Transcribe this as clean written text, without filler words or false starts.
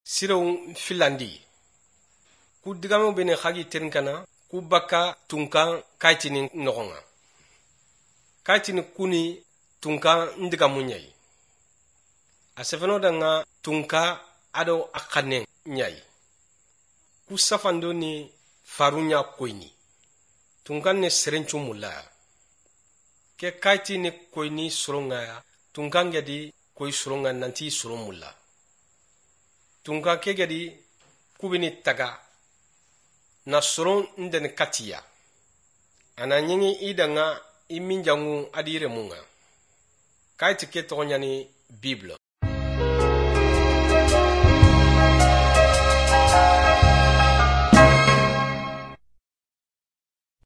siraw filandi ku digamo bene khagi tenkana ku baka tunkan kaitini nogonga kaitini kuni tunkan ndiga munyai asefeno danga tunka ado akane nyai ku safando ni farunya koini tunkan ne serenchu mulla ke kaitini koini suronga tunkan gadi koi suronga nanti suromulla tunka ke gadi kubini taga na suron ndene katiya ana nyingi idanga iminjangu adire munga kaiti ke togonyani bible